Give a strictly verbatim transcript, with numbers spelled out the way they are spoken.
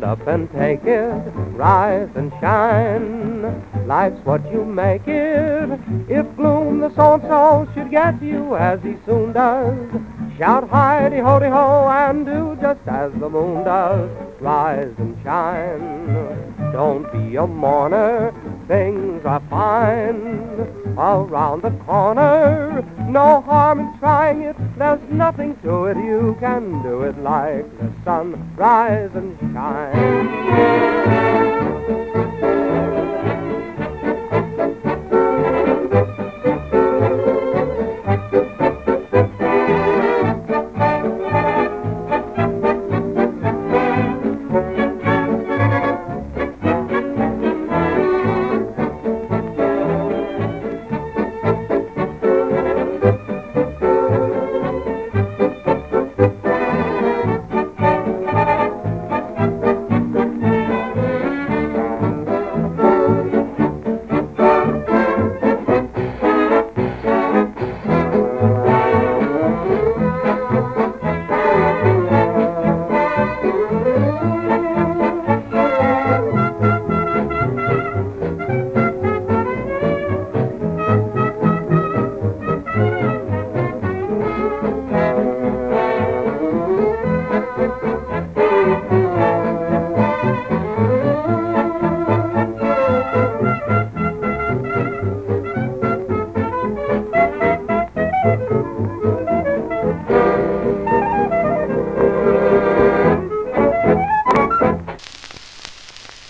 up and take it, rise and shine. Life's what you make it. If gloom the so-and-so should get you, as he soon does, shout hi-de-ho-de-ho and do just as the moon does. Rise and shine. Don't be a mourner. Things are fine around the corner. No harm in trying it. There's nothing to it. You can do it like the sun. Rise and shine.